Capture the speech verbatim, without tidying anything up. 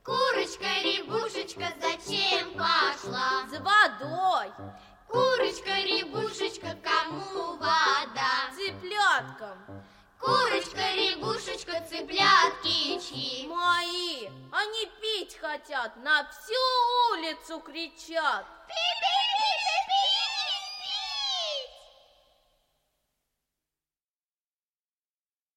Курочка-рябушечка зачем пошла? За водой. Курочка-рябушечка, кому вода? Цыпляткам. Курочка-рябушечка, цыплятки чьи? Мои. Они пить хотят, на всю улицу кричат. Пить!